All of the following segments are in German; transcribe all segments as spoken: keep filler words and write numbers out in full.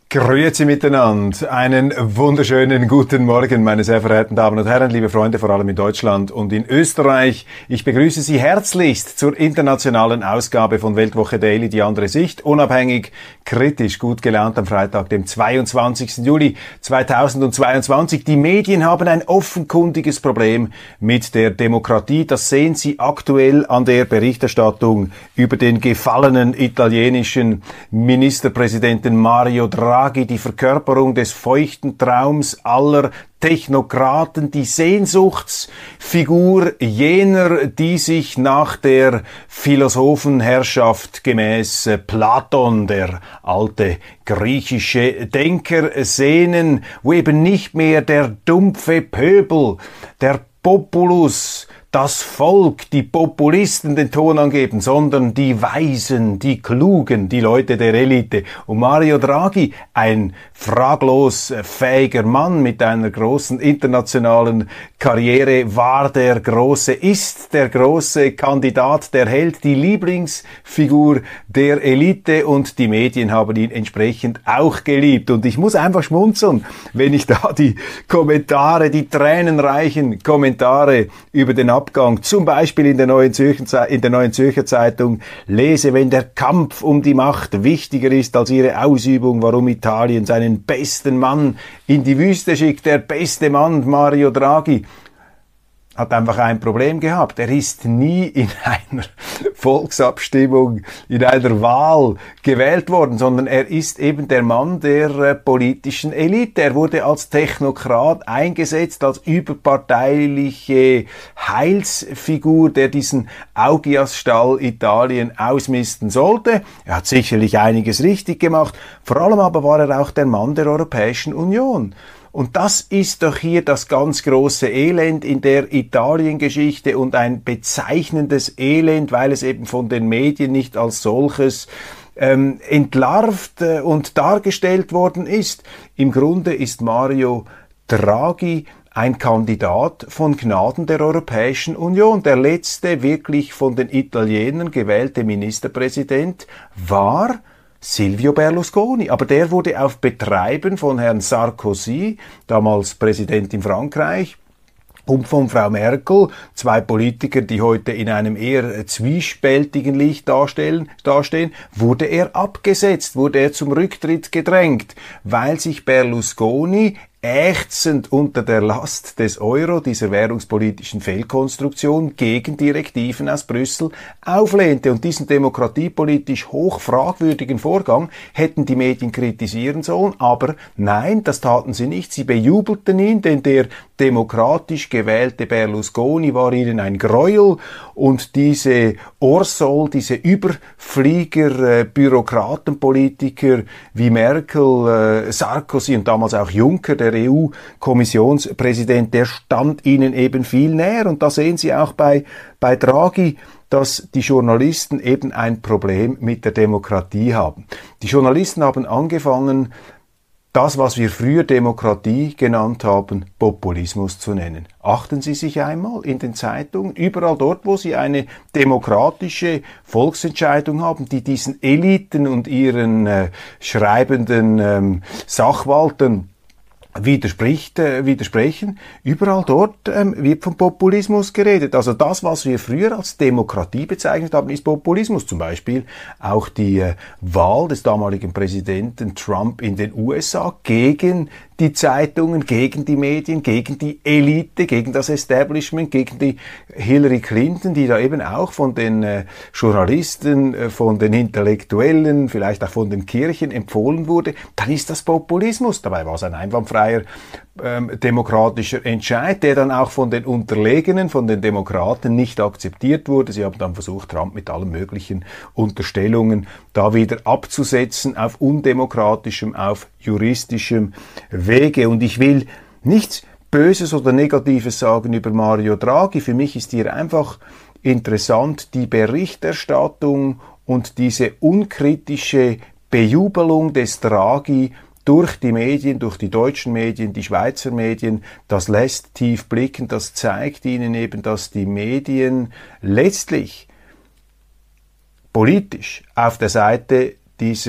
Grüezi miteinander. Einen wunderschönen guten Morgen, meine sehr verehrten Damen und Herren, liebe Freunde, vor allem in Deutschland und in Österreich. Ich begrüße Sie herzlichst zur internationalen Ausgabe von Weltwoche Daily, die andere Sicht, unabhängig, kritisch, gut gelaunt am Freitag, dem zweiundzwanzigsten Juli zweitausendzweiundzwanzig. Die Medien haben ein offenkundiges Problem mit der Demokratie. Das sehen Sie aktuell an der Berichterstattung über den gefallenen italienischen Ministerpräsidenten Mario Draghi. Die Verkörperung des feuchten Traums aller Technokraten, die Sehnsuchtsfigur jener, die sich nach der Philosophenherrschaft gemäß Platon, der alte griechische Denker, sehnen, wo eben nicht mehr der dumpfe Pöbel, der Populus, das Volk, die Populisten den Ton angeben, sondern die Weisen, die Klugen, die Leute der Elite. Und Mario Draghi, ein fraglos fähiger Mann mit einer großen internationalen Karriere, war der große, ist der große Kandidat, der Held, die Lieblingsfigur der Elite, und die Medien haben ihn entsprechend auch geliebt. Und ich muss einfach schmunzeln, wenn ich da die Kommentare, die tränenreichen Kommentare über den Abgang, zum Beispiel in der Neuen Zürcher, in der Neuen Zürcher Zeitung lese, wenn der Kampf um die Macht wichtiger ist als ihre Ausübung, warum Italien seinen besten Mann in die Wüste schickt. Der beste Mann, Mario Draghi, hat einfach ein Problem gehabt. Er ist nie in einer Volksabstimmung, in einer Wahl gewählt worden, sondern er ist eben der Mann der äh, politischen Elite. Er wurde als Technokrat eingesetzt, als überparteiliche Heilsfigur, der diesen Augiasstall Italien ausmisten sollte. Er hat sicherlich einiges richtig gemacht. Vor allem aber war er auch der Mann der Europäischen Union. Und das ist doch hier das ganz große Elend in der Italiengeschichte und ein bezeichnendes Elend, weil es eben von den Medien nicht als solches ähm, entlarvt äh, und dargestellt worden ist. Im Grunde ist Mario Draghi ein Kandidat von Gnaden der Europäischen Union. Der letzte wirklich von den Italienern gewählte Ministerpräsident war Silvio Berlusconi, aber der wurde auf Betreiben von Herrn Sarkozy, damals Präsident in Frankreich, und von Frau Merkel, zwei Politiker, die heute in einem eher zwiespältigen Licht darstellen, dastehen, wurde er abgesetzt, wurde er zum Rücktritt gedrängt, weil sich Berlusconi ächzend unter der Last des Euro, dieser währungspolitischen Fehlkonstruktion, gegen Direktiven aus Brüssel auflehnte. Und diesen demokratiepolitisch hoch fragwürdigen Vorgang hätten die Medien kritisieren sollen, aber nein, das taten sie nicht. Sie bejubelten ihn, denn der demokratisch gewählte Berlusconi war ihnen ein Gräuel, und diese Orsol, diese Überflieger, äh, Bürokratenpolitiker wie Merkel, äh, Sarkozy und damals auch Juncker, der E U-Kommissionspräsident, der stand ihnen eben viel näher. Und da sehen Sie auch bei, bei Draghi, dass die Journalisten eben ein Problem mit der Demokratie haben. Die Journalisten haben angefangen, das, was wir früher Demokratie genannt haben, Populismus zu nennen. Achten Sie sich einmal in den Zeitungen, überall dort, wo Sie eine demokratische Volksentscheidung haben, die diesen Eliten und ihren äh, schreibenden ähm, Sachwaltern widerspricht, äh, widersprechen. Überall dort ähm, wird vom Populismus geredet. Also das, was wir früher als Demokratie bezeichnet haben, ist Populismus. Zum Beispiel auch die äh, Wahl des damaligen Präsidenten Trump in den U S A gegen die Zeitungen, gegen die Medien, gegen die Elite, gegen das Establishment, gegen die Hillary Clinton, die da eben auch von den äh, Journalisten, äh, von den Intellektuellen, vielleicht auch von den Kirchen empfohlen wurde, dann ist das Populismus. Dabei war es ein einwandfreier ähm, demokratischer Entscheid, der dann auch von den Unterlegenen, von den Demokraten nicht akzeptiert wurde. Sie haben dann versucht, Trump mit allen möglichen Unterstellungen da wieder abzusetzen auf undemokratischem, auf juristischem Wege. Und ich will nichts Böses oder Negatives sagen über Mario Draghi. Für mich ist hier einfach interessant die Berichterstattung und diese unkritische Bejubelung des Draghi durch die Medien, durch die deutschen Medien, die Schweizer Medien. Das lässt tief blicken, das zeigt Ihnen eben, dass die Medien letztlich politisch auf der Seite dieser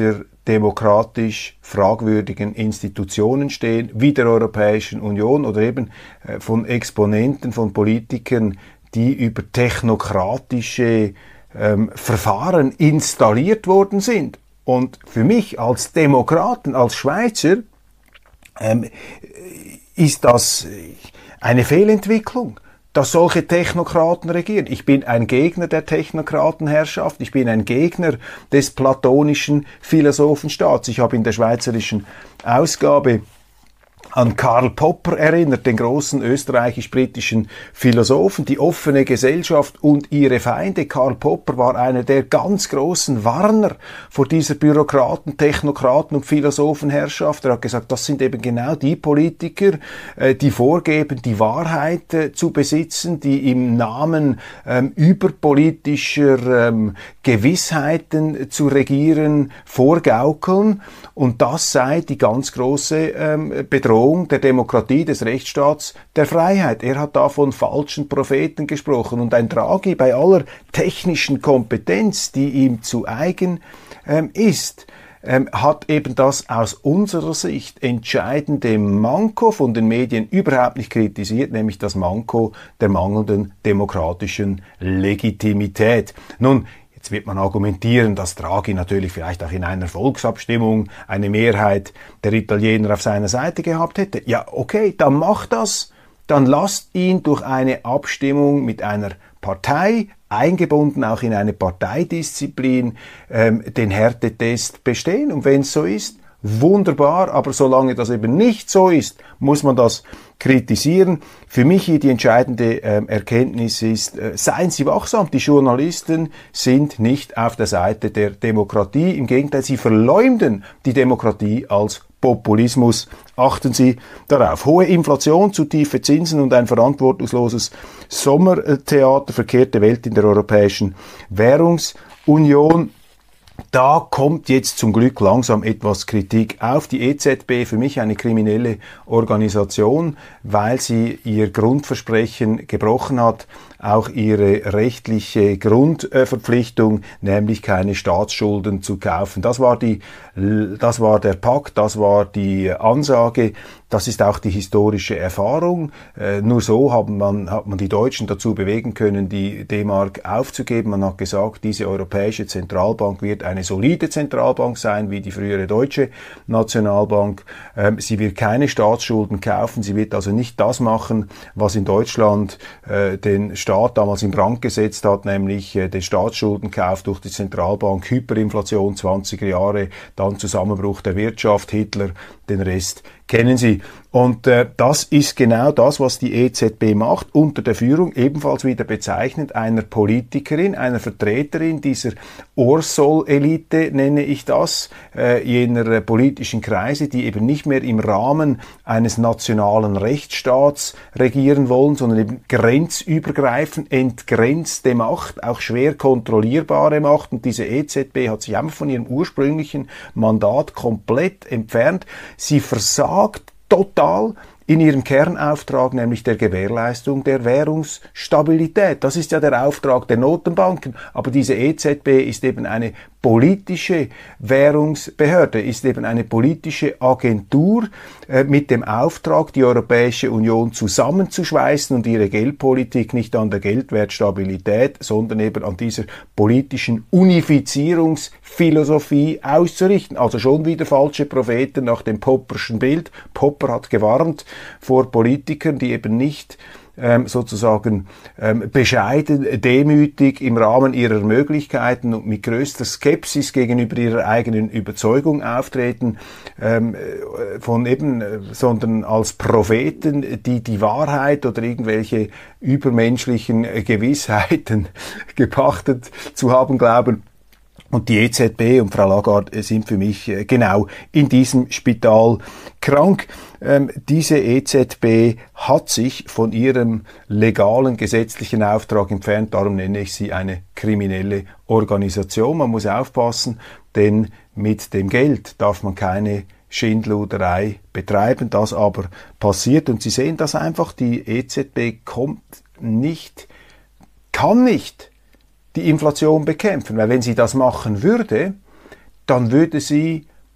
demokratisch fragwürdigen Institutionen stehen, wie der Europäischen Union oder eben äh, von Exponenten, von Politikern, die über technokratische ähm, Verfahren installiert worden sind. Und für mich als Demokraten, als Schweizer, ähm, ist das eine Fehlentwicklung, dass solche Technokraten regieren. Ich bin ein Gegner der Technokratenherrschaft, ich bin ein Gegner des platonischen Philosophenstaats. Ich habe in der schweizerischen Ausgabe an Karl Popper erinnert, den großen österreichisch-britischen Philosophen, die offene Gesellschaft und ihre Feinde. Karl Popper war einer der ganz großen Warner vor dieser Bürokraten, Technokraten und Philosophenherrschaft. Er hat gesagt, das sind eben genau die Politiker, die vorgeben, die Wahrheit zu besitzen, die im Namen ähm, überpolitischer ähm, Gewissheiten zu regieren, vorgaukeln. Und das sei die ganz große ähm, Bedrohung der Demokratie, des Rechtsstaats, der Freiheit. Er hat da von falschen Propheten gesprochen. Und ein Draghi bei aller technischen Kompetenz, die ihm zu eigen ähm, ist, ähm, hat eben das aus unserer Sicht entscheidende Manko von den Medien überhaupt nicht kritisiert, nämlich das Manko der mangelnden demokratischen Legitimität. Nun, jetzt wird man argumentieren, dass Draghi natürlich vielleicht auch in einer Volksabstimmung eine Mehrheit der Italiener auf seiner Seite gehabt hätte. Ja, okay, dann macht das. Dann lasst ihn durch eine Abstimmung mit einer Partei, eingebunden auch in eine Parteidisziplin, ähm, den Härtetest bestehen. Und wenn es so ist, wunderbar, aber solange das eben nicht so ist, muss man das kritisieren. Für mich hier die entscheidende ähm, Erkenntnis ist, äh, seien Sie wachsam, die Journalisten sind nicht auf der Seite der Demokratie, im Gegenteil, sie verleumden die Demokratie als Populismus. Achten Sie darauf. Hohe Inflation, zu tiefe Zinsen und ein verantwortungsloses Sommertheater, verkehrte Welt in der Europäischen Währungsunion. Da kommt jetzt zum Glück langsam etwas Kritik auf. Die E Z B, für mich eine kriminelle Organisation, weil sie ihr Grundversprechen gebrochen hat, auch ihre rechtliche Grundverpflichtung, nämlich keine Staatsschulden zu kaufen. Das war die, das war der Pakt, das war die Ansage. Das ist auch die historische Erfahrung. Äh, nur so hat man, hat man die Deutschen dazu bewegen können, die D-Mark aufzugeben. Man hat gesagt, diese Europäische Zentralbank wird eine solide Zentralbank sein, wie die frühere Deutsche Nationalbank. Ähm, sie wird keine Staatsschulden kaufen. Sie wird also nicht das machen, was in Deutschland äh, den Staat damals in Brand gesetzt hat, nämlich äh, den Staatsschuldenkauf durch die Zentralbank, Hyperinflation zwanziger Jahre, dann Zusammenbruch der Wirtschaft, Hitler, den Rest kennen Sie. Und äh, das ist genau das, was die E Z B macht, unter der Führung, ebenfalls wieder bezeichnend, einer Politikerin, einer Vertreterin dieser Orsoll-Elite, nenne ich das, äh, jener äh, politischen Kreise, die eben nicht mehr im Rahmen eines nationalen Rechtsstaats regieren wollen, sondern eben grenzübergreifend, entgrenzte Macht, auch schwer kontrollierbare Macht. Und diese E Z B hat sich einfach von ihrem ursprünglichen Mandat komplett entfernt. Sie versagt total in ihrem Kernauftrag, nämlich der Gewährleistung der Währungsstabilität. Das ist ja der Auftrag der Notenbanken. Aber diese E Z B ist eben eine politische Währungsbehörde, ist eben eine politische Agentur äh, mit dem Auftrag, die Europäische Union zusammenzuschweißen und ihre Geldpolitik nicht an der Geldwertstabilität, sondern eben an dieser politischen Unifizierungsphilosophie auszurichten. Also schon wieder falsche Propheten nach dem Popperschen Bild. Popper hat gewarnt vor Politikern, die eben nicht Ähm, sozusagen ähm, bescheiden, demütig im Rahmen ihrer Möglichkeiten und mit größter Skepsis gegenüber ihrer eigenen Überzeugung auftreten, ähm, von eben, sondern als Propheten, die die Wahrheit oder irgendwelche übermenschlichen Gewissheiten gepachtet zu haben glauben. Und die E Z B und Frau Lagarde sind für mich genau in diesem Spital krank. Ähm, diese E Z B hat sich von ihrem legalen gesetzlichen Auftrag entfernt, darum nenne ich sie eine kriminelle Organisation. Man muss aufpassen, denn mit dem Geld darf man keine Schindluderei betreiben, das aber passiert. Und Sie sehen das einfach, die E Z B kommt nicht, kann nicht die Inflation bekämpfen, weil wenn sie das machen würde, dann würde sie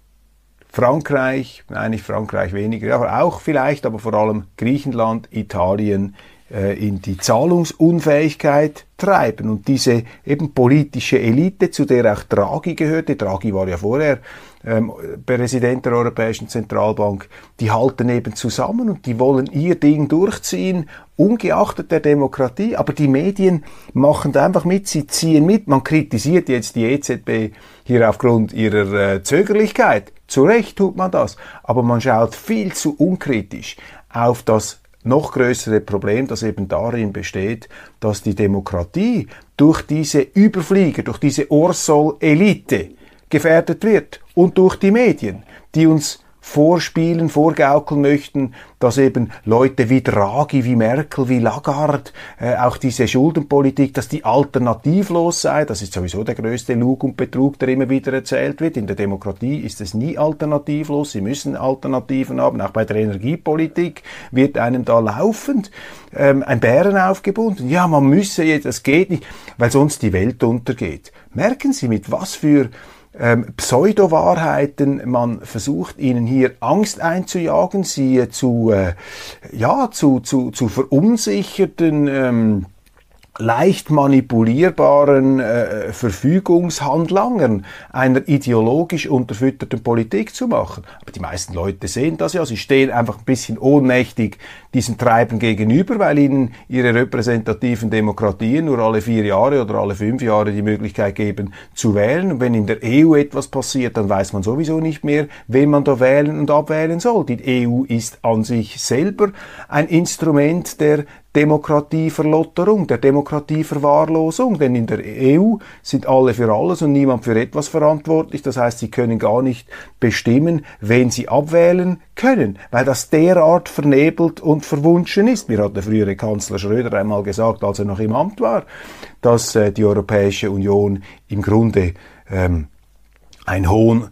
Frankreich, nein, nicht Frankreich weniger, aber auch vielleicht, aber vor allem Griechenland, Italien äh, in die Zahlungsunfähigkeit treiben. Und diese eben politische Elite, zu der auch Draghi gehörte, Draghi war ja vorher ähm, Präsident der Europäischen Zentralbank, die halten eben zusammen und die wollen ihr Ding durchziehen, ungeachtet der Demokratie. Aber die Medien machen da einfach mit, sie ziehen mit. Man kritisiert jetzt die E Z B hier aufgrund ihrer äh, Zögerlichkeit. Zu Recht tut man das. Aber man schaut viel zu unkritisch auf das noch größere Problem, das eben darin besteht, dass die Demokratie durch diese Überflieger, durch diese Orsol-Elite gefährdet wird und durch die Medien, die uns vorspielen, vorgaukeln möchten, dass eben Leute wie Draghi, wie Merkel, wie Lagarde, äh, auch diese Schuldenpolitik, dass die alternativlos sei. Das ist sowieso der größte Lug und Betrug, der immer wieder erzählt wird. In der Demokratie ist es nie alternativlos. Sie müssen Alternativen haben. Auch bei der Energiepolitik wird einem da laufend ähm, ein Bären aufgebunden. Ja, man müsse jetzt, das geht nicht, weil sonst die Welt untergeht. Merken Sie, mit was für Ähm, Pseudo-Wahrheiten, man versucht ihnen hier Angst einzujagen, sie äh, zu, äh, ja, zu, zu, zu verunsicherten, ähm, leicht manipulierbaren äh, Verfügungshandlangern einer ideologisch unterfütterten Politik zu machen. Aber die meisten Leute sehen das ja, sie stehen einfach ein bisschen ohnmächtig diesem Treiben gegenüber, weil ihnen ihre repräsentativen Demokratien nur alle vier Jahre oder alle fünf Jahre die Möglichkeit geben zu wählen. Und wenn in der E U etwas passiert, dann weiß man sowieso nicht mehr, wen man da wählen und abwählen soll. Die E U ist an sich selber ein Instrument der Demokratieverlotterung, der Demokratieverwahrlosung, denn in der E U sind alle für alles und niemand für etwas verantwortlich. Das heißt, sie können gar nicht bestimmen, wen sie abwählen können, weil das derart vernebelt und verwunschen ist. Mir hat der frühere Kanzler Schröder einmal gesagt, als er noch im Amt war, dass äh, die Europäische Union im Grunde ähm, ein Hohn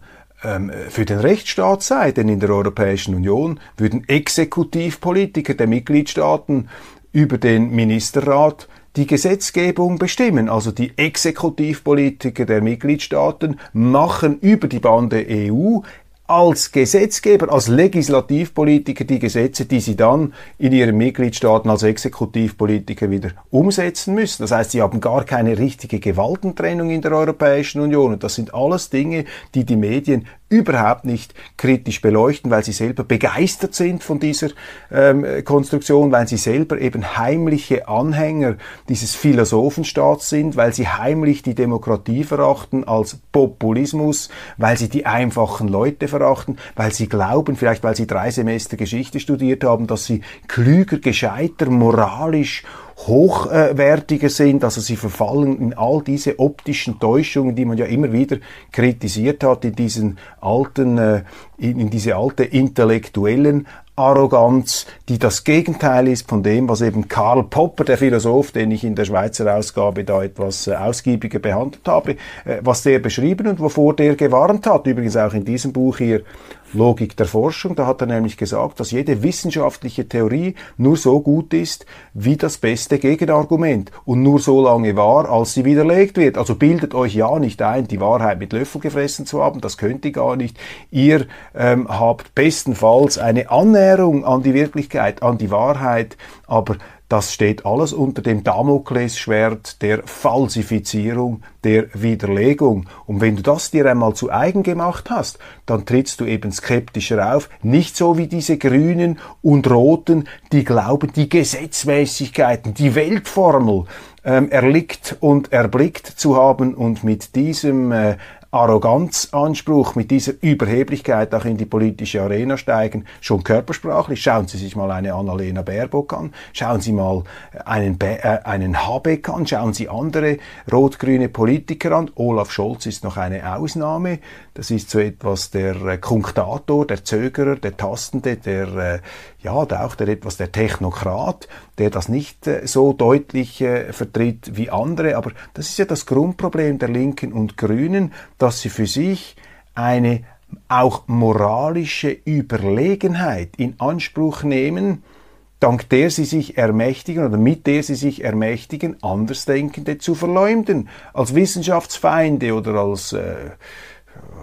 für den Rechtsstaat sei, denn in der Europäischen Union würden Exekutivpolitiker der Mitgliedstaaten über den Ministerrat die Gesetzgebung bestimmen. Also die Exekutivpolitiker der Mitgliedstaaten machen über die Bande E U als Gesetzgeber, als Legislativpolitiker die Gesetze, die sie dann in ihren Mitgliedstaaten als Exekutivpolitiker wieder umsetzen müssen. Das heißt, sie haben gar keine richtige Gewaltentrennung in der Europäischen Union. Und das sind alles Dinge, die die Medien überhaupt nicht kritisch beleuchten, weil sie selber begeistert sind von dieser ähm, Konstruktion, weil sie selber eben heimliche Anhänger dieses Philosophenstaats sind, weil sie heimlich die Demokratie verachten als Populismus, weil sie die einfachen Leute verachten, weil sie glauben, vielleicht weil sie drei Semester Geschichte studiert haben, dass sie klüger, gescheiter, moralisch hochwertiger sind, also sie verfallen in all diese optischen Täuschungen, die man ja immer wieder kritisiert hat, in diesen alten, äh, in, in diese alte intellektuellen Arroganz, die das Gegenteil ist von dem, was eben Karl Popper, der Philosoph, den ich in der Schweizer Ausgabe da etwas äh, ausgiebiger behandelt habe, äh, was der beschrieben und wovor der gewarnt hat. Übrigens auch in diesem Buch hier, Logik der Forschung, da hat er nämlich gesagt, dass jede wissenschaftliche Theorie nur so gut ist, wie das beste Gegenargument und nur so lange wahr, als sie widerlegt wird. Also bildet euch ja nicht ein, die Wahrheit mit Löffel gefressen zu haben, das könnt ihr gar nicht. Ihr ähm, habt bestenfalls eine Annäherung an die Wirklichkeit, an die Wahrheit, aber das steht alles unter dem Damoklesschwert der Falsifizierung, der Widerlegung. Und wenn du das dir einmal zu eigen gemacht hast, dann trittst du eben skeptischer auf. Nicht so wie diese Grünen und Roten, die glauben, die Gesetzmäßigkeiten, die Weltformel ähm, erlickt und erblickt zu haben und mit diesem äh, Arroganzanspruch, mit dieser Überheblichkeit auch in die politische Arena steigen, schon körpersprachlich. Schauen Sie sich mal eine Annalena Baerbock an, schauen Sie mal einen, Be äh, einen Habeck an, schauen Sie andere rot-grüne Politiker an. Olaf Scholz ist noch eine Ausnahme. Das ist so etwas der äh, Kunktator, der Zögerer, der Tastende, der, äh, ja, der auch der etwas der Technokrat, der das nicht äh, so deutlich äh, vertritt wie andere. Aber das ist ja das Grundproblem der Linken und Grünen, dass sie für sich eine auch moralische Überlegenheit in Anspruch nehmen, dank der sie sich ermächtigen oder mit der sie sich ermächtigen, Andersdenkende zu verleumden, als Wissenschaftsfeinde oder als, äh,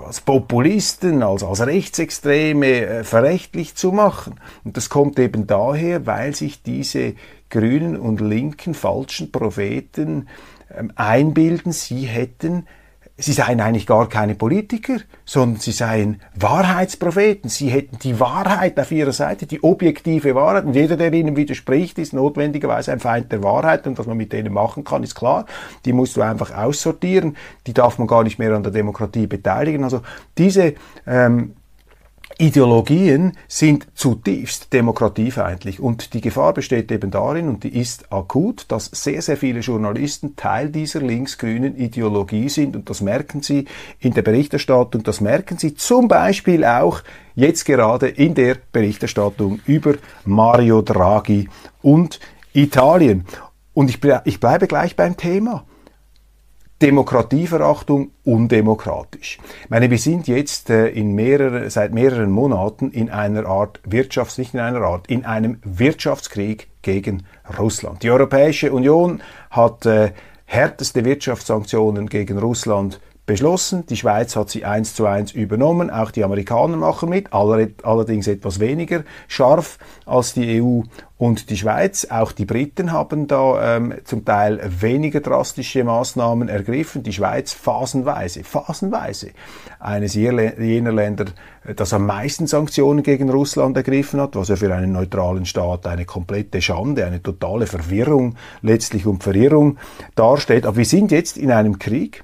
als Populisten, als, als Rechtsextreme äh, verächtlich zu machen. Und das kommt eben daher, weil sich diese grünen und linken falschen Propheten ähm, einbilden, sie hätten Sie seien eigentlich gar keine Politiker, sondern sie seien Wahrheitspropheten. Sie hätten die Wahrheit auf ihrer Seite, die objektive Wahrheit. Und jeder, der ihnen widerspricht, ist notwendigerweise ein Feind der Wahrheit. Und was man mit denen machen kann, ist klar. Die musst du einfach aussortieren. Die darf man gar nicht mehr an der Demokratie beteiligen. Also diese ähm, Ideologien sind zutiefst demokratiefeindlich und die Gefahr besteht eben darin, und die ist akut, dass sehr, sehr viele Journalisten Teil dieser linksgrünen Ideologie sind, und das merken sie in der Berichterstattung, das merken sie zum Beispiel auch jetzt gerade in der Berichterstattung über Mario Draghi und Italien. Und ich, ble- ich bleibe gleich beim Thema. Demokratieverachtung, undemokratisch. Ich meine, wir sind jetzt äh, in mehrere, seit mehreren Monaten in einer Art Wirtschafts-, nicht in einer Art, in einem Wirtschaftskrieg gegen Russland. Die Europäische Union hat äh, härteste Wirtschaftssanktionen gegen Russland beschlossen. Die Schweiz hat sie eins zu eins übernommen. Auch die Amerikaner machen mit, allerdings etwas weniger scharf als die E U und die Schweiz. Auch die Briten haben da ähm, zum Teil weniger drastische Maßnahmen ergriffen. Die Schweiz phasenweise, phasenweise eines jener Länder, das am meisten Sanktionen gegen Russland ergriffen hat, was ja für einen neutralen Staat eine komplette Schande, eine totale Verwirrung letztlich und Verirrung darstellt. Aber wir sind jetzt in einem Krieg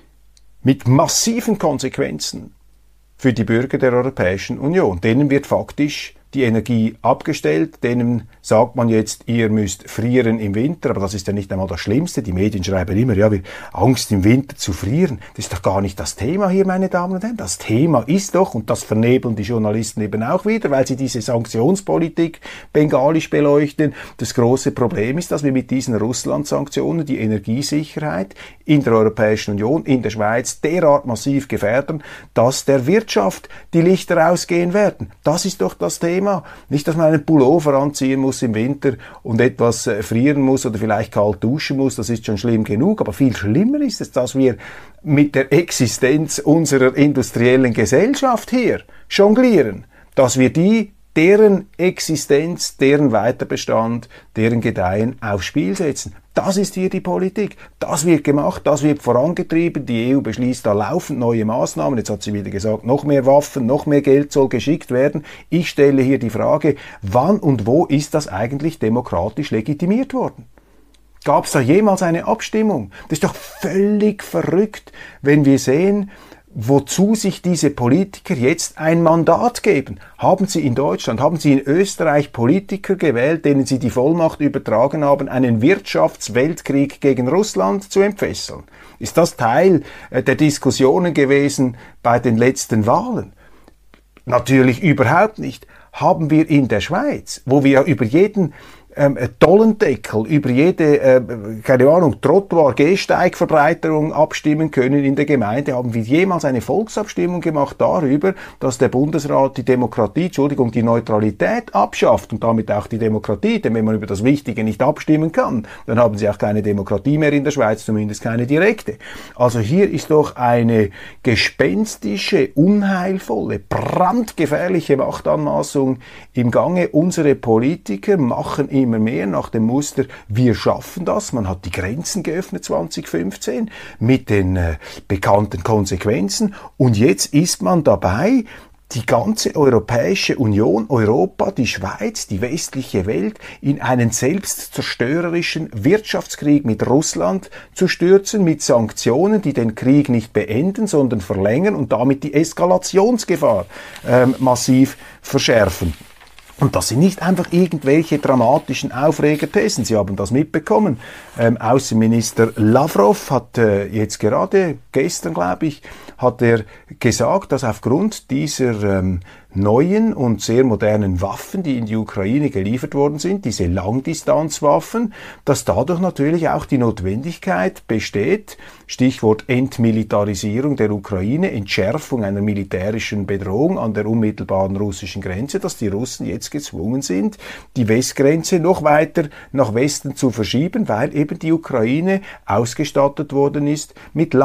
mit massiven Konsequenzen für die Bürger der Europäischen Union. Denen wird faktisch die Energie abgestellt, denen sagt man jetzt, ihr müsst frieren im Winter, aber das ist ja nicht einmal das Schlimmste. Die Medien schreiben immer, ja, wir Angst im Winter zu frieren. Das ist doch gar nicht das Thema hier, meine Damen und Herren. Das Thema ist doch, und das vernebeln die Journalisten eben auch wieder, weil sie diese Sanktionspolitik bengalisch beleuchten. Das große Problem ist, dass wir mit diesen Russland-Sanktionen die Energiesicherheit in der Europäischen Union, in der Schweiz derart massiv gefährden, dass der Wirtschaft die Lichter ausgehen werden. Das ist doch das Thema. Nicht, dass man einen Pullover anziehen muss im Winter und etwas äh, frieren muss oder vielleicht kalt duschen muss, das ist schon schlimm genug, aber viel schlimmer ist es, dass wir mit der Existenz unserer industriellen Gesellschaft hier jonglieren, dass wir die deren Existenz, deren Weiterbestand, deren Gedeihen aufs Spiel setzen. Das ist hier die Politik. Das wird gemacht, das wird vorangetrieben. Die E U beschließt da laufend neue Maßnahmen. Jetzt hat sie wieder gesagt, noch mehr Waffen, noch mehr Geld soll geschickt werden. Ich stelle hier die Frage, wann und wo ist das eigentlich demokratisch legitimiert worden? Gab es da jemals eine Abstimmung? Das ist doch völlig verrückt, wenn wir sehen, wozu sich diese Politiker jetzt ein Mandat geben. Haben sie in Deutschland, haben sie in Österreich Politiker gewählt, denen sie die Vollmacht übertragen haben, einen Wirtschaftsweltkrieg gegen Russland zu entfesseln? Ist das Teil der Diskussionen gewesen bei den letzten Wahlen? Natürlich überhaupt nicht. Haben wir in der Schweiz, wo wir über jeden Ähm, Tollendeckel, über jede, äh, keine Ahnung, Trottoir, Gehsteigverbreiterung abstimmen können in der Gemeinde, haben wir jemals eine Volksabstimmung gemacht darüber, dass der Bundesrat die Demokratie, Entschuldigung, die Neutralität abschafft und damit auch die Demokratie, denn wenn man über das Wichtige nicht abstimmen kann, dann haben sie auch keine Demokratie mehr in der Schweiz, zumindest keine direkte. Also hier ist doch eine gespenstische, unheilvolle, brandgefährliche Machtanmaßung im Gange. Unsere Politiker machen immer mehr nach dem Muster, wir schaffen das. Man hat die Grenzen geöffnet zwanzig fünfzehn mit den äh, bekannten Konsequenzen und jetzt ist man dabei, die ganze Europäische Union, Europa, die Schweiz, die westliche Welt in einen selbstzerstörerischen Wirtschaftskrieg mit Russland zu stürzen, mit Sanktionen, die den Krieg nicht beenden, sondern verlängern und damit die Eskalationsgefahr ähm, massiv verschärfen. Und das sind nicht einfach irgendwelche dramatischen Aufregerthesen. Sie haben das mitbekommen. Ähm, Außenminister Lavrov hat äh, jetzt gerade, gestern glaube ich, hat er gesagt, dass aufgrund dieser ähm, neuen und sehr modernen Waffen, die in die Ukraine geliefert worden sind, diese Langdistanzwaffen, dass dadurch natürlich auch die Notwendigkeit besteht, Stichwort Entmilitarisierung der Ukraine, Entschärfung einer militärischen Bedrohung an der unmittelbaren russischen Grenze, dass die Russen jetzt gezwungen sind, die Westgrenze noch weiter nach Westen zu verschieben, weil eben die Ukraine ausgestattet worden ist mit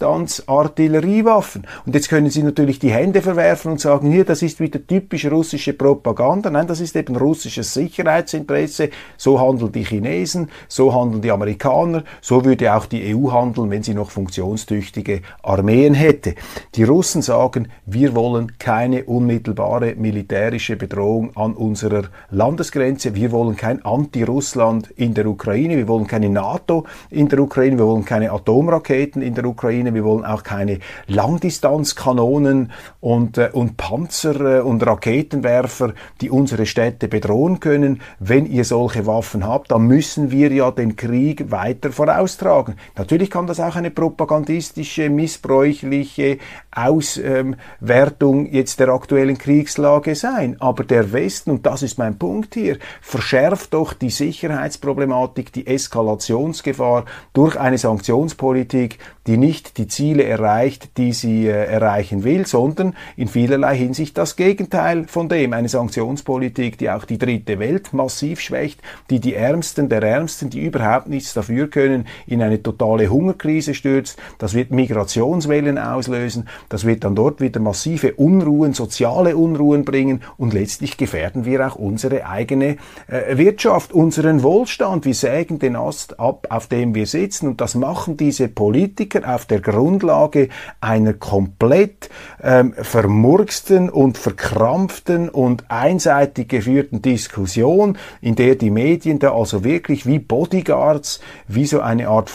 Langdistanz-Artilleriewaffen. Und jetzt können sie natürlich die Hände verwerfen und sagen, hier, das ist wieder typisch russische Propaganda. Nein, das ist eben russisches Sicherheitsinteresse. So handeln die Chinesen, so handeln die Amerikaner, so würde auch die E U handeln, wenn sie noch funktionstüchtige Armeen hätte. Die Russen sagen, wir wollen keine unmittelbare militärische Bedrohung an unserer Landesgrenze. Wir wollen kein Anti-Russland in der Ukraine. Wir wollen keine NATO in der Ukraine. Wir wollen keine Atomraketen in der Ukraine. Wir wollen auch keine Langdistanzkanonen und, äh, und Panzer äh, und Raketenwerfer, die unsere Städte bedrohen können. Wenn ihr solche Waffen habt, dann müssen wir ja den Krieg weiter voraustragen. Natürlich kann das auch eine propagandistische, missbräuchliche Auswertung ähm, jetzt der aktuellen Kriegslage sein. Aber der Westen, und das ist mein Punkt hier, verschärft doch die Sicherheitsproblematik, die Eskalationsgefahr durch eine Sanktionspolitik, die nicht die Ziele erreicht, die sie äh, erreichen will, sondern in vielerlei Hinsicht das Gegenteil von dem. Eine Sanktionspolitik, die auch die dritte Welt massiv schwächt, die die Ärmsten der Ärmsten, die überhaupt nichts dafür können, in eine totale Hungerkrise stürzt. Das wird Migrationswellen auslösen, das wird dann dort wieder massive Unruhen, soziale Unruhen bringen und letztlich gefährden wir auch unsere eigene äh, Wirtschaft, unseren Wohlstand. Wir sägen den Ast ab, auf dem wir sitzen, und das machen diese Politiker auf der Grundlage einer komplett ähm, vermurksten und verkrampften und einseitig geführten Diskussion, in der die Medien da also wirklich wie Bodyguards, wie so eine Art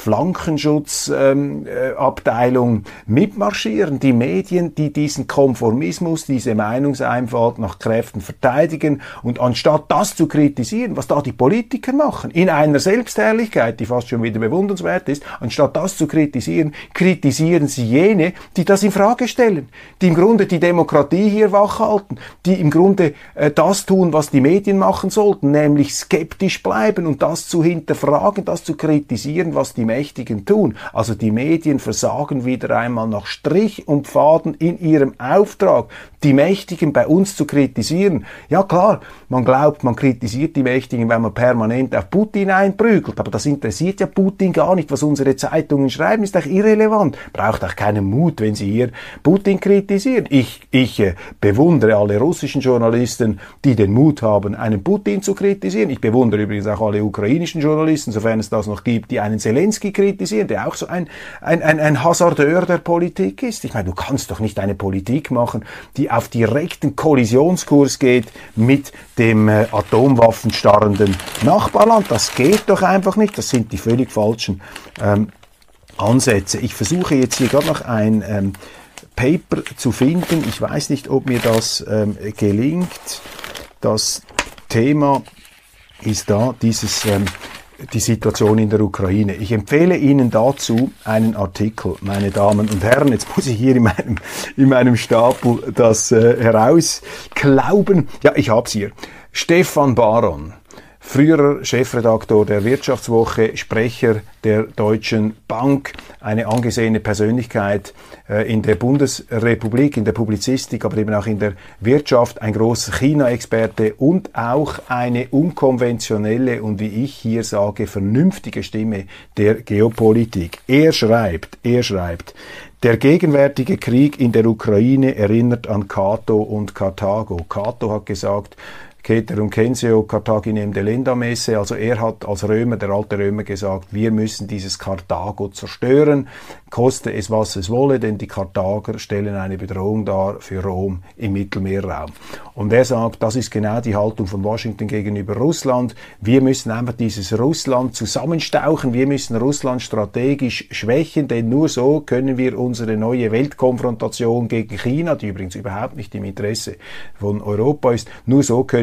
Flankenschutzabteilung ähm, äh, mitmarschieren. Die Medien, die diesen Konformismus, diese Meinungseinfalt nach Kräften verteidigen, und anstatt das zu kritisieren, was da die Politiker machen, in einer Selbstherrlichkeit, die fast schon wieder bewundernswert ist, anstatt das zu kritisieren, kritisieren sie jene, die das in Frage stellen, die im Grunde die Demokratie hier wachhalten, die im Grunde äh, das tun, was die Medien machen sollten, nämlich skeptisch bleiben und das zu hinterfragen, das zu kritisieren, was die Mächtigen tun. Also die Medien versagen wieder einmal nach Strich und Faden in ihrem Auftrag, die Mächtigen bei uns zu kritisieren. Ja klar, man glaubt, man kritisiert die Mächtigen, weil man permanent auf Putin einprügelt, aber das interessiert ja Putin gar nicht, was unsere Zeitungen schreiben, ist doch irrelevant. Braucht auch keinen Mut, wenn sie hier Putin kritisieren. Ich, ich äh, bewundere alle russischen Journalisten, die den Mut haben, einen Putin zu kritisieren. Ich bewundere übrigens auch alle ukrainischen Journalisten, sofern es das noch gibt, die einen Zelensky kritisieren, der auch so ein, ein, ein, ein Hasardeur der Politik ist. Ich meine, du kannst doch nicht eine Politik machen, die auf direkten Kollisionskurs geht mit dem äh, atomwaffenstarrenden Nachbarland. Das geht doch einfach nicht. Das sind die völlig falschen ähm, Ansätze. Ich versuche jetzt hier gerade noch ein ähm, Paper zu finden. Ich weiß nicht, ob mir das ähm, gelingt. Das Thema ist da, dieses ähm, die Situation in der Ukraine. Ich empfehle Ihnen dazu einen Artikel, meine Damen und Herren. Jetzt muss ich hier in meinem, in meinem Stapel das äh, herausklauben. Ja, ich habe es hier. Stefan Baron, früherer Chefredaktor der Wirtschaftswoche, Sprecher der Deutschen Bank, eine angesehene Persönlichkeit äh, in der Bundesrepublik, in der Publizistik, aber eben auch in der Wirtschaft, ein großer China-Experte und auch eine unkonventionelle und, wie ich hier sage, vernünftige Stimme der Geopolitik. Er schreibt, er schreibt, der gegenwärtige Krieg in der Ukraine erinnert an Cato und Karthago. Cato hat gesagt, Ceterum censeo Carthaginem delendam esse, also er hat als Römer, der alte Römer, gesagt, wir müssen dieses Karthago zerstören, koste es was es wolle, denn die Karthager stellen eine Bedrohung dar für Rom im Mittelmeerraum. Und er sagt, das ist genau die Haltung von Washington gegenüber Russland. Wir müssen einfach dieses Russland zusammenstauchen, wir müssen Russland strategisch schwächen, denn nur so können wir unsere neue Weltkonfrontation gegen China, die übrigens überhaupt nicht im Interesse von Europa ist, nur so können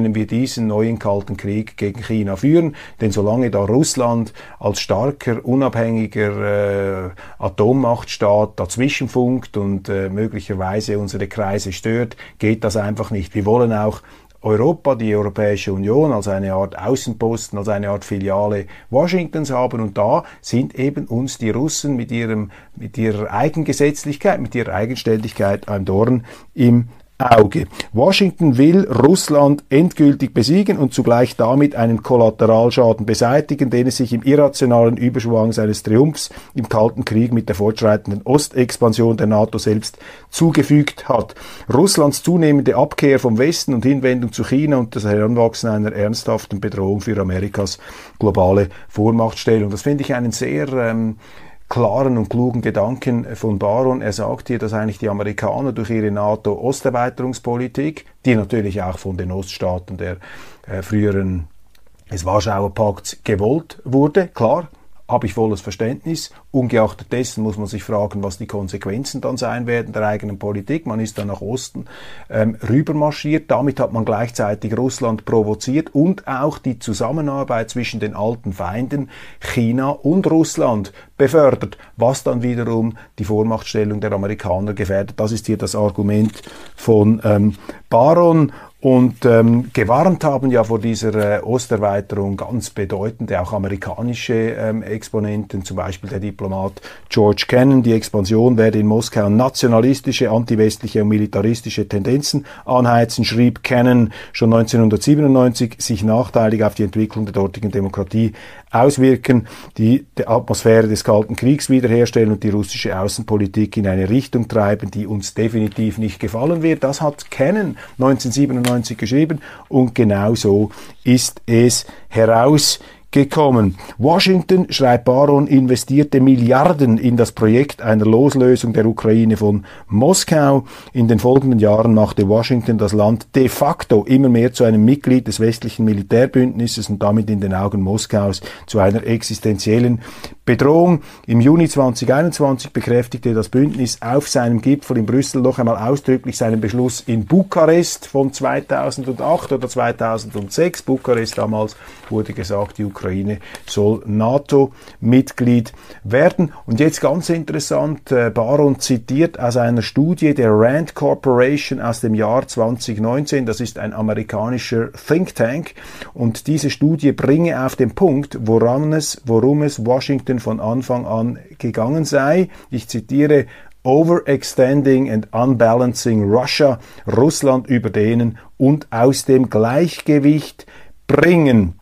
können wir diesen neuen Kalten Krieg gegen China führen. Denn solange da Russland als starker, unabhängiger äh, Atommachtstaat dazwischenfunkt und äh, möglicherweise unsere Kreise stört, geht das einfach nicht. Wir wollen auch Europa, die Europäische Union, als eine Art Außenposten, als eine Art Filiale Washingtons haben. Und da sind eben uns die Russen mit ihrem, mit ihrer Eigengesetzlichkeit, mit ihrer Eigenständigkeit ein Dorn im Auge. Washington will Russland endgültig besiegen und zugleich damit einen Kollateralschaden beseitigen, den es sich im irrationalen Überschwang seines Triumphs im Kalten Krieg mit der fortschreitenden Ostexpansion der NATO selbst zugefügt hat. Russlands zunehmende Abkehr vom Westen und Hinwendung zu China und das Heranwachsen einer ernsthaften Bedrohung für Amerikas globale Vormachtstellung. Das finde ich einen sehr ähm, klaren und klugen Gedanken von Baron. Er sagt hier, dass eigentlich die Amerikaner durch ihre NATO-Osterweiterungspolitik, die natürlich auch von den Oststaaten der äh, früheren des Warschauer Pakts gewollt wurde, klar, habe ich volles Verständnis. Ungeachtet dessen muss man sich fragen, was die Konsequenzen dann sein werden der eigenen Politik. Man ist dann nach Osten ähm, rübermarschiert. Damit hat man gleichzeitig Russland provoziert und auch die Zusammenarbeit zwischen den alten Feinden China und Russland befördert, was dann wiederum die Vormachtstellung der Amerikaner gefährdet. Das ist hier das Argument von ähm, Baron. Und ähm, gewarnt haben ja vor dieser äh, Osterweiterung ganz bedeutende, auch amerikanische ähm, Exponenten, zum Beispiel der Diplomat George Kennan. Die Expansion werde in Moskau nationalistische, antiwestliche und militaristische Tendenzen anheizen, schrieb Kennan schon neunzehnhundertsiebenundneunzig, sich nachteilig auf die Entwicklung der dortigen Demokratie auswirken, die, die Atmosphäre des Kalten Kriegs wiederherstellen und die russische Außenpolitik in eine Richtung treiben, die uns definitiv nicht gefallen wird. Das hat Kennan neunzehnhundertsiebenundneunzig geschrieben und genau so ist es herausgekommen. Washington, schreibt Baron, investierte Milliarden in das Projekt einer Loslösung der Ukraine von Moskau. In den folgenden Jahren machte Washington das Land de facto immer mehr zu einem Mitglied des westlichen Militärbündnisses und damit in den Augen Moskaus zu einer existenziellen Bedrohung. Im Juni zweitausendeinundzwanzig bekräftigte das Bündnis auf seinem Gipfel in Brüssel noch einmal ausdrücklich seinen Beschluss in Bukarest von zweitausendacht oder zweitausendsechs. Bukarest damals wurde gesagt, die Ukraine soll NATO-Mitglied werden. Und jetzt ganz interessant, äh, Baron zitiert aus einer Studie der Rand Corporation aus dem Jahr zweitausendneunzehn. Das ist ein amerikanischer Think Tank. Und diese Studie bringe auf den Punkt, woran es, worum es Washington von Anfang an gegangen sei. Ich zitiere: Overextending and unbalancing Russia, Russland überdehnen und aus dem Gleichgewicht bringen.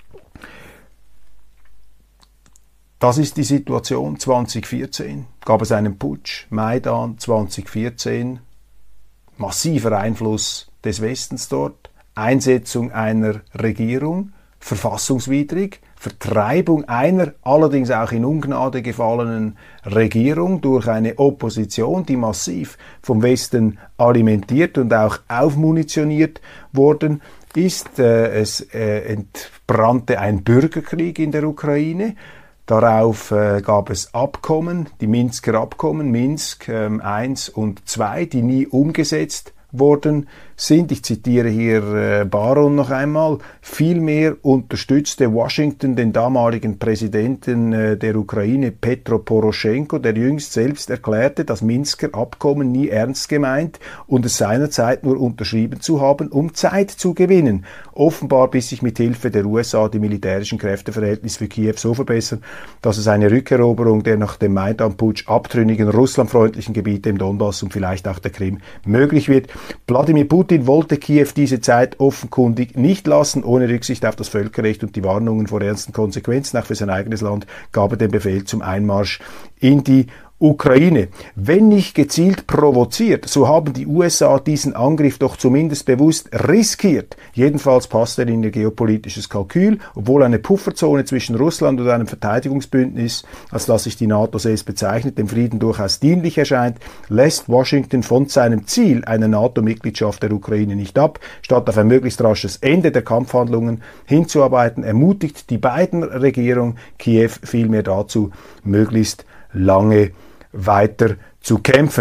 Das ist die Situation zweitausendvierzehn. Gab es einen Putsch, Maidan zweitausendvierzehn, massiver Einfluss des Westens dort, Einsetzung einer Regierung, verfassungswidrig, Vertreibung einer allerdings auch in Ungnade gefallenen Regierung durch eine Opposition, die massiv vom Westen alimentiert und auch aufmunitioniert worden ist. Es entbrannte ein Bürgerkrieg in der Ukraine. Darauf äh, gab es Abkommen, die Minsker Abkommen, Minsk ähm, eins und zwei, die nie umgesetzt worden sind. Ich zitiere hier äh, Baron noch einmal: Vielmehr unterstützte Washington den damaligen Präsidenten äh, der Ukraine, Petro Poroschenko, der jüngst selbst erklärte, das Minsker Abkommen nie ernst gemeint und es seinerzeit nur unterschrieben zu haben, um Zeit zu gewinnen. Offenbar bis sich mit Hilfe der U S A die militärischen Kräfteverhältnisse für Kiew so verbessern, dass es eine Rückeroberung der nach dem Maidan-Putsch abtrünnigen russlandfreundlichen Gebiete im Donbass und vielleicht auch der Krim möglich wird. Wladimir Putin wollte Kiew diese Zeit offenkundig nicht lassen. Ohne Rücksicht auf das Völkerrecht und die Warnungen vor ernsten Konsequenzen, auch für sein eigenes Land, gab er den Befehl zum Einmarsch in die Ukraine. Wenn nicht gezielt provoziert, so haben die U S A diesen Angriff doch zumindest bewusst riskiert. Jedenfalls passt er in ihr geopolitisches Kalkül, obwohl eine Pufferzone zwischen Russland und einem Verteidigungsbündnis, als das sich die NATO selbst bezeichnet, dem Frieden durchaus dienlich erscheint, lässt Washington von seinem Ziel einer NATO-Mitgliedschaft der Ukraine nicht ab. Statt auf ein möglichst rasches Ende der Kampfhandlungen hinzuarbeiten, ermutigt die beiden Regierungen Kiew vielmehr dazu, möglichst lange weiter zu kämpfen.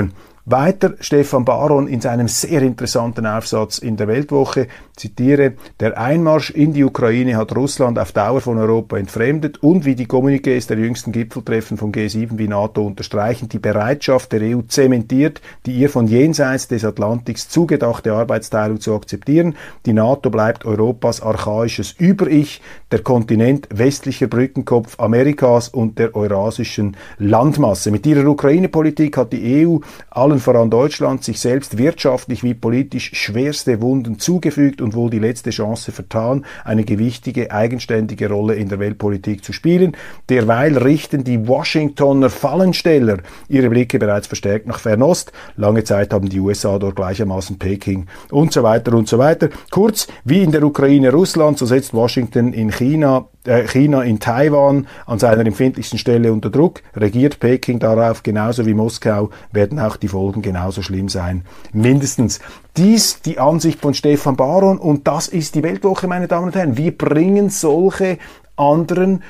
Weiter Stefan Baron in seinem sehr interessanten Aufsatz in der Weltwoche, zitiere, der Einmarsch in die Ukraine hat Russland auf Dauer von Europa entfremdet und wie die Kommuniqués der jüngsten Gipfeltreffen von G sieben wie NATO unterstreichen, die Bereitschaft der E U zementiert, die ihr von jenseits des Atlantiks zugedachte Arbeitsteilung zu akzeptieren. Die NATO bleibt Europas archaisches Über-Ich, der Kontinent westlicher Brückenkopf Amerikas und der eurasischen Landmasse. Mit ihrer Ukraine-Politik hat die E U, allen voran Deutschland, sich selbst wirtschaftlich wie politisch schwerste Wunden zugefügt und wohl die letzte Chance vertan, eine gewichtige, eigenständige Rolle in der Weltpolitik zu spielen. Derweil richten die Washingtoner Fallensteller ihre Blicke bereits verstärkt nach Fernost. Lange Zeit haben die U S A dort gleichermaßen Peking und so weiter und so weiter. Kurz, wie in der Ukraine Russland, so setzt Washington in China China in Taiwan an seiner empfindlichsten Stelle unter Druck, regiert Peking darauf, genauso wie Moskau, werden auch die Folgen genauso schlimm sein. Mindestens. Dies die Ansicht von Stefan Baron und das ist die Weltwoche, meine Damen und Herren. Wir bringen solche anderen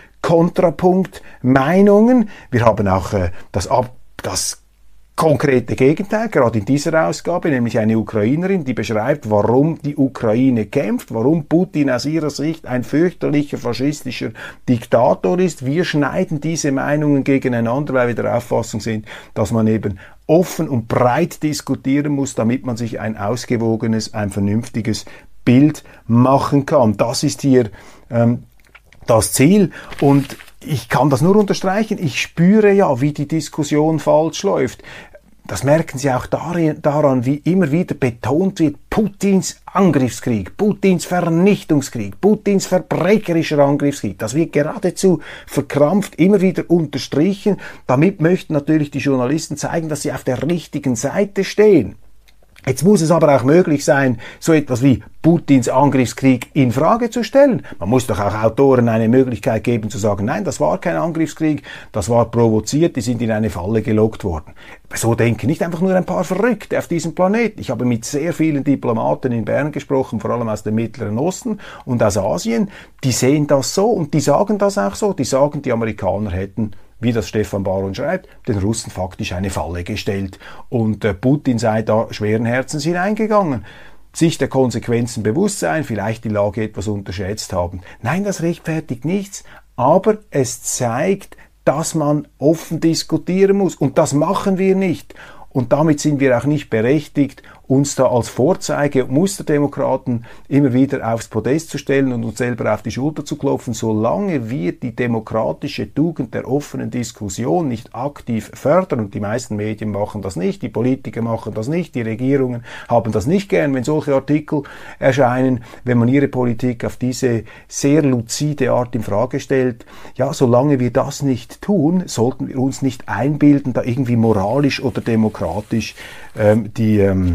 Kontrapunktmeinungen. Wir haben auch äh, das, Ab das konkrete Gegenteil, gerade in dieser Ausgabe, nämlich eine Ukrainerin, die beschreibt, warum die Ukraine kämpft, warum Putin aus ihrer Sicht ein fürchterlicher faschistischer Diktator ist. Wir schneiden diese Meinungen gegeneinander, weil wir der Auffassung sind, dass man eben offen und breit diskutieren muss, damit man sich ein ausgewogenes, ein vernünftiges Bild machen kann. Das ist hier ähm, das Ziel und ich kann das nur unterstreichen. Ich spüre ja, wie die Diskussion falsch läuft. Das merken Sie auch daran, wie immer wieder betont wird, Putins Angriffskrieg, Putins Vernichtungskrieg, Putins verbrecherischer Angriffskrieg. Das wird geradezu verkrampft immer wieder unterstrichen. Damit möchten natürlich die Journalisten zeigen, dass sie auf der richtigen Seite stehen. Jetzt muss es aber auch möglich sein, so etwas wie Putins Angriffskrieg in Frage zu stellen. Man muss doch auch Autoren eine Möglichkeit geben zu sagen, nein, das war kein Angriffskrieg, das war provoziert, die sind in eine Falle gelockt worden. So denken nicht einfach nur ein paar Verrückte auf diesem Planeten. Ich habe mit sehr vielen Diplomaten in Bern gesprochen, vor allem aus dem Mittleren Osten und aus Asien. Die sehen das so und die sagen das auch so. Die sagen, die Amerikaner hätten, wie das Stefan Baron schreibt, den Russen faktisch eine Falle gestellt. Und äh, Putin sei da schweren Herzens hineingegangen. Sich der Konsequenzen bewusst sein, vielleicht die Lage etwas unterschätzt haben. Nein, das rechtfertigt nichts, aber es zeigt, dass man offen diskutieren muss. Und das machen wir nicht. Und damit sind wir auch nicht berechtigt, uns da als Vorzeige- und Musterdemokraten immer wieder aufs Podest zu stellen und uns selber auf die Schulter zu klopfen, solange wir die demokratische Tugend der offenen Diskussion nicht aktiv fördern. Und die meisten Medien machen das nicht, die Politiker machen das nicht, die Regierungen haben das nicht gern, wenn solche Artikel erscheinen, wenn man ihre Politik auf diese sehr luzide Art in Frage stellt. Ja, solange wir das nicht tun, sollten wir uns nicht einbilden, da irgendwie moralisch oder demokratisch ähm, die ähm,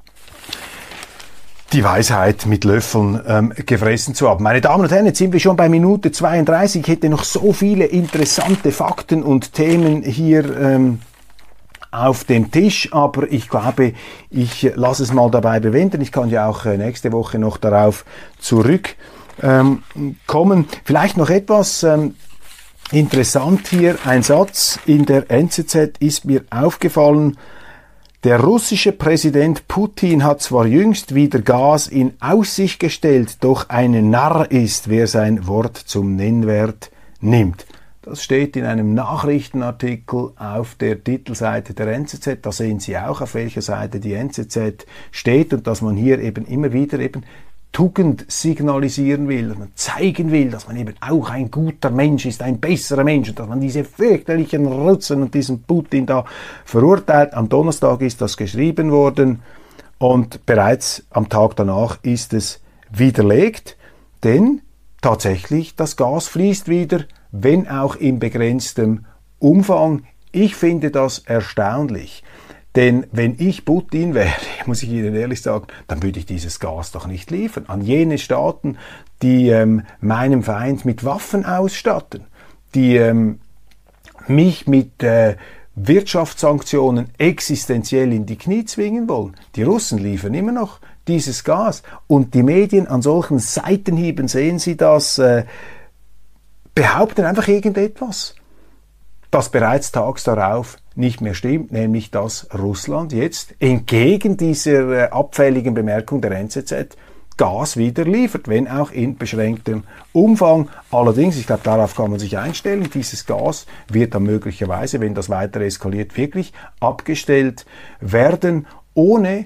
die Weisheit mit Löffeln ähm, gefressen zu haben. Meine Damen und Herren, jetzt sind wir schon bei Minute zweiunddreißig. Ich hätte noch so viele interessante Fakten und Themen hier ähm, auf dem Tisch, aber ich glaube, ich lasse es mal dabei bewenden. Ich kann ja auch äh, nächste Woche noch darauf zurückkommen. Ähm, Vielleicht noch etwas ähm, interessant hier. Ein Satz in der N Z Z ist mir aufgefallen. Der russische Präsident Putin hat zwar jüngst wieder Gas in Aussicht gestellt, doch ein Narr ist, wer sein Wort zum Nennwert nimmt. Das steht in einem Nachrichtenartikel auf der Titelseite der N Z Z. Da sehen Sie auch, auf welcher Seite die N Z Z steht und dass man hier eben immer wieder eben Tugend signalisieren will, dass man zeigen will, dass man eben auch ein guter Mensch ist, ein besserer Mensch und dass man diese fürchterlichen Russen und diesen Putin da verurteilt. Am Donnerstag ist das geschrieben worden und bereits am Tag danach ist es widerlegt, denn tatsächlich das Gas fließt wieder, wenn auch in begrenztem Umfang. Ich finde das erstaunlich. Denn wenn ich Putin wäre, muss ich Ihnen ehrlich sagen, dann würde ich dieses Gas doch nicht liefern an jene Staaten, die ähm, meinem Feind mit Waffen ausstatten, die ähm, mich mit äh, Wirtschaftssanktionen existenziell in die Knie zwingen wollen. Die Russen liefern immer noch dieses Gas und die Medien an solchen Seitenhieben, sehen Sie das, äh, behaupten einfach irgendetwas, das bereits tags darauf nicht mehr stimmt, nämlich dass Russland jetzt entgegen dieser äh, abfälligen Bemerkung der N Z Z Gas wieder liefert, wenn auch in beschränktem Umfang. Allerdings, ich glaube, darauf kann man sich einstellen, dieses Gas wird dann möglicherweise, wenn das weiter eskaliert, wirklich abgestellt werden, ohne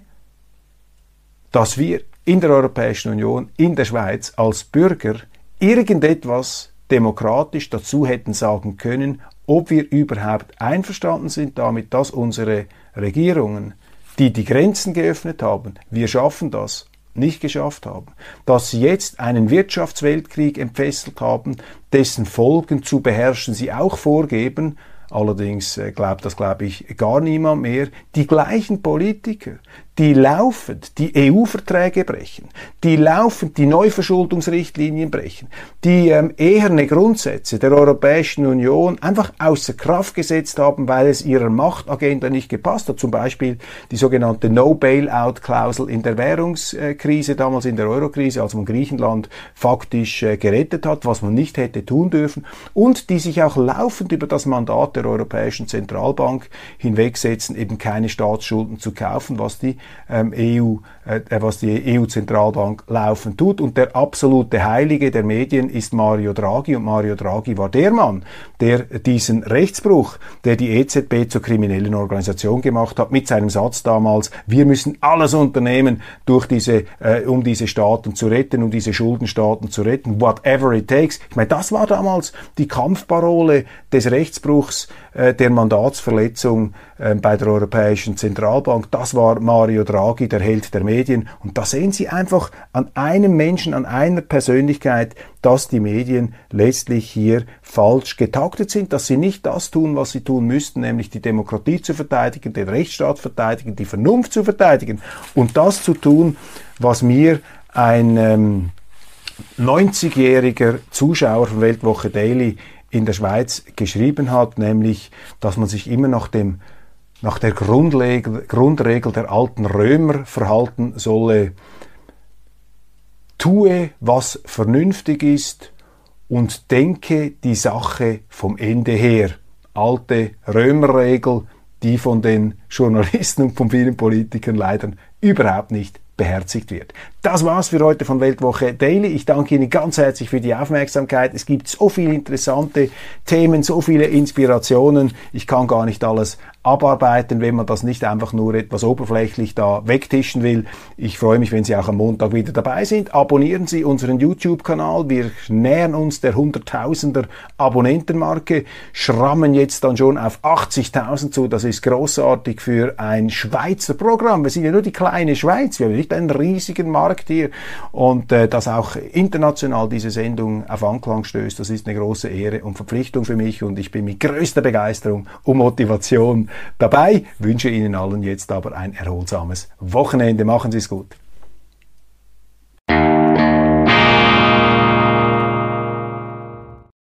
dass wir in der Europäischen Union, in der Schweiz als Bürger irgendetwas demokratisch dazu hätten sagen können, ob wir überhaupt einverstanden sind damit, dass unsere Regierungen, die die Grenzen geöffnet haben, wir schaffen das, nicht geschafft haben, dass sie jetzt einen Wirtschaftsweltkrieg entfesselt haben, dessen Folgen zu beherrschen sie auch vorgeben. Allerdings äh, glaubt das, glaube ich, gar niemand mehr. Die gleichen Politiker, die laufend die E U-Verträge brechen, die laufend die Neuverschuldungsrichtlinien brechen, die ähm, eherne Grundsätze der Europäischen Union einfach außer Kraft gesetzt haben, weil es ihrer Machtagenda nicht gepasst hat. Zum Beispiel die sogenannte No-Bailout-Klausel in der Währungskrise, damals in der Eurokrise, als man Griechenland faktisch äh, gerettet hat, was man nicht hätte tun dürfen, und die sich auch laufend über das Mandat der Europäischen Zentralbank hinwegsetzen, eben keine Staatsschulden zu kaufen, was die ähm, E U, äh, was die E U-Zentralbank laufend tut. Und der absolute Heilige der Medien ist Mario Draghi. Und Mario Draghi war der Mann, der diesen Rechtsbruch, der die E Z B zur kriminellen Organisation gemacht hat, mit seinem Satz damals: Wir müssen alles unternehmen, durch diese, äh, um diese Staaten zu retten, um diese Schuldenstaaten zu retten, whatever it takes. Ich meine, das war damals die Kampfparole des Rechtsbruchs, äh, der Mandatsverletzung äh, bei der Europäischen Zentralbank. Das war Mario Draghi, der Held der Medien. Und da sehen Sie einfach an einem Menschen, an einer Persönlichkeit, dass die Medien letztlich hier falsch getaktet sind, dass sie nicht das tun, was sie tun müssten, nämlich die Demokratie zu verteidigen, den Rechtsstaat verteidigen, die Vernunft zu verteidigen und das zu tun, was mir ein ähm, neunzigjähriger Zuschauer von Weltwoche Daily in der Schweiz geschrieben hat, nämlich, dass man sich immer nach dem nach der Grundregel, Grundregel der alten Römer verhalten solle: Tue, was vernünftig ist, und denke die Sache vom Ende her. Alte Römerregel, die von den Journalisten und von vielen Politikern leider überhaupt nicht beherzigt wird. Das war's für heute von Weltwoche Daily. Ich danke Ihnen ganz herzlich für die Aufmerksamkeit. Es gibt so viele interessante Themen, so viele Inspirationen. Ich kann gar nicht alles abarbeiten, wenn man das nicht einfach nur etwas oberflächlich da wegtischen will. Ich freue mich, wenn Sie auch am Montag wieder dabei sind. Abonnieren Sie unseren YouTube-Kanal. Wir nähern uns der hunderttausender Abonnentenmarke, schrammen jetzt dann schon auf achtzigtausend zu. Das ist großartig für ein Schweizer Programm. Wir sind ja nur die kleine Schweiz. Wir haben nicht einen riesigen Markt hier. Und äh, dass auch international diese Sendung auf Anklang stößt, das ist eine große Ehre und Verpflichtung für mich. Und ich bin mit größter Begeisterung und Motivation dabei. Wünsche Ihnen allen jetzt aber ein erholsames Wochenende. Machen Sie es gut.